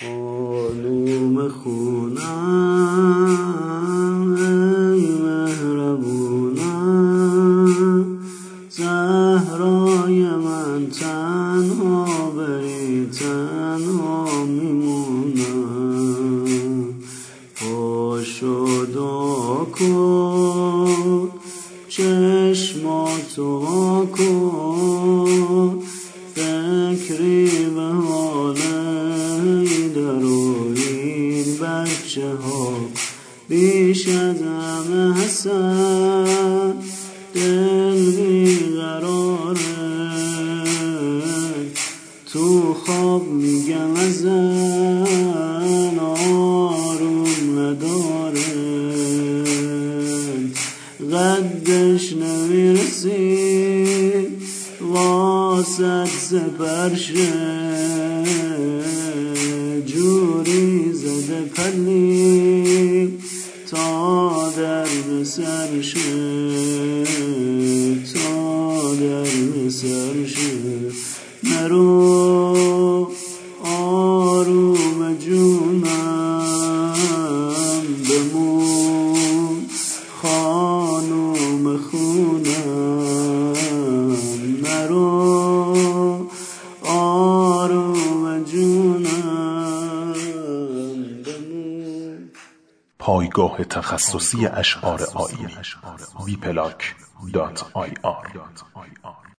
خانوم خونم ای مهربونم، زهرای من تنها بری تنها میمونم. پاشو دعا کن چشماتو وا کن، فکری به حال در و این بچه ها بیش از همه حسن دل بیقراره. تو خواب میگم ازن آروم نداره، قدش نمیرسی واسد سپرشه، جوری زده پلی تا در سرشه، تا در سرشه. نرو آروم جونم بمون خانوم خونم، نرو آروم جونم بمون. پایگاه تخصصی اشعار آیینی wplac.ir